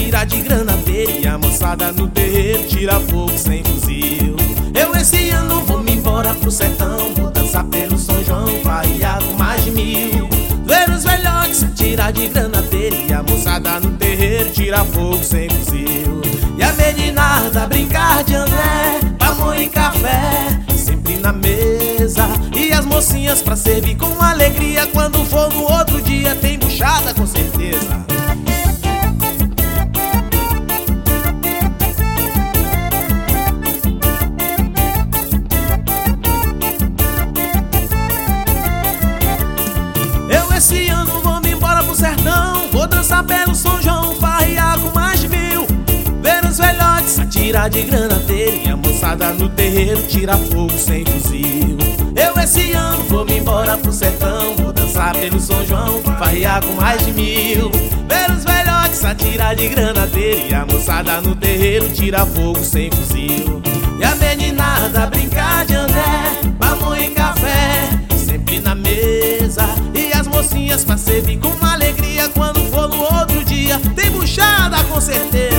atira de granadeira e a moçada no terreiro tira fogo sem fuzil. Eu esse ano vou me embora pro sertão, vou dançar pelo São João, farrear com mais de 1000. Ver os velhotes atira de granadeira e a moçada no terreiro tira fogo sem fuzil. E a meninada brincar de André, pamonha e café sempre na mesa, e as mocinhas pra servir com alegria. Quando for no outro dia tem buchada com certeza. Eu esse ano vou me embora pro sertão, vou dançar pelo São João, farrear com mais de 1000. Ver os velhotes atirar de granadeira e a moçada no terreiro tira fogo sem fuzil. Eu esse ano vou me embora pro sertão, vou dançar pelo São João, farrear com mais de 1000. Ver os velhotes atirar de granadeira e a moçada no terreiro tira fogo sem fuzil. E a meninada brincar de André, pamonha e café sempre na mesa, e as mocinhas pra servir com alegria. Quando for no outro dia tem buchada com certeza.